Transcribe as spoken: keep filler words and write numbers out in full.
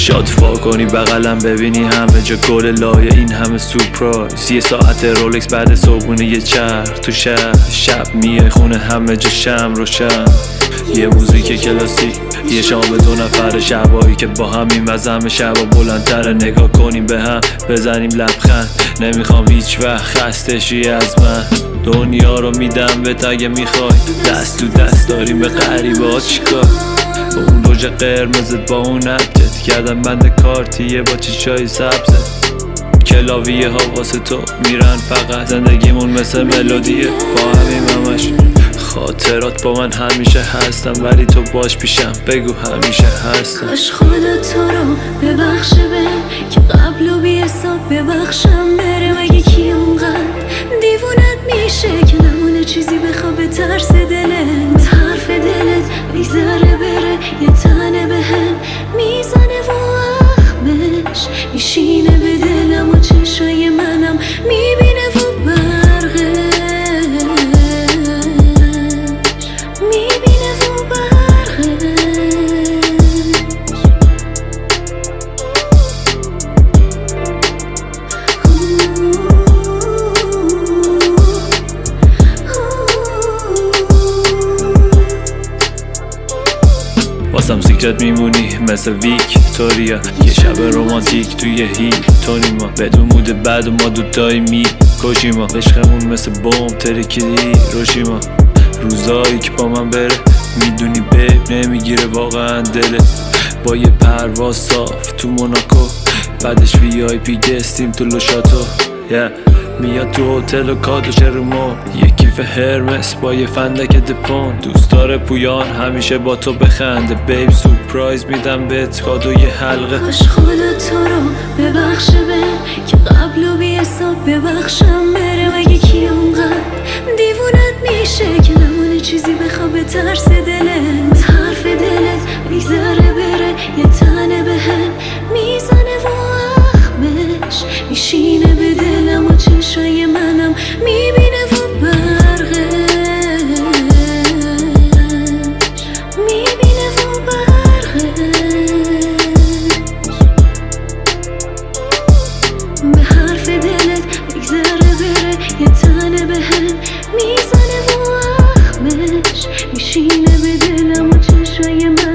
چشات وا کنی بغلم ببینی همه جا گل لایه این همه سورپرایز. یه ساعت رولکس بعد صبحونه یه چرخ تو شهر. شب میای خونه همه جا شم روشن. یه موزیک کلاسیک، یه شام دو نفر، شبایی که با هم میمزه همه شبا بلندتره. نگاه کنیم به هم بزنیم لبخند. نمیخوام هیچ وقت خسته شی از من. دنیا رو میدم به اگه میخوای. دست تو دست داریم به غریبه ها چیکار. با اون روژ قرمزت با اون عبدت کردم بند کارتیه با چیچای سبزت. کلاویه ها واسه تو میرن فقط. زندگیمون مثل ملودیه با همین همش. خاطرات با من همیشه هستم ولی تو باش پیشم بگو همیشه هستم. کاش خدا تو رو ببخشه به که قبل و بی حساب ببخشم بره. مگه کی اونقدر دیوونت میشه که نمونه چیزی بخواب به ترس دلت. حرف دلت میذاره بره یه تنه به هم میزنه و اخمش میشینه به دلم و چشای منم میبینه و برقش میبینه و برقش. واسم سیکرت میمونی مثل ویکتوریا. یه شب رومانتیک توی هیلتونی ما. بدون مود بعد و ما دوتایی می کشیم ما. عشقمون مثل بوم ترکیدی روشیما. روزایی که با من بره میدونی بیب نمیگیره واقعا دلت. با یه پرواز صاف تو موناکو. بعدش وی آی پی گستیم تو لوشاتو. yeah. میاد تو هتل و کادوش رومو. یه کیف هرمس با یه فندک دپون. دوست داره پویان همیشه با تو بخنده. بیب سورپرایز میدم بهت کادو یه حلقه. کاش خدا تو رو ببخشه به که قبل و بی حساب ببخشم بره. مگه کی اونقدر دیوونت میشه که نمونه چیزی بخواب به ترس دلت. حرف دلت میذاره بره یه تنه به هم میزنه و اخمش میشینه به دلم و چشای منم میبینه و برقش میبینه و برقش. به حرف دلت میگذره بره یه تنه به هم میزنه و اخمش میشینه به دلم و چشای منم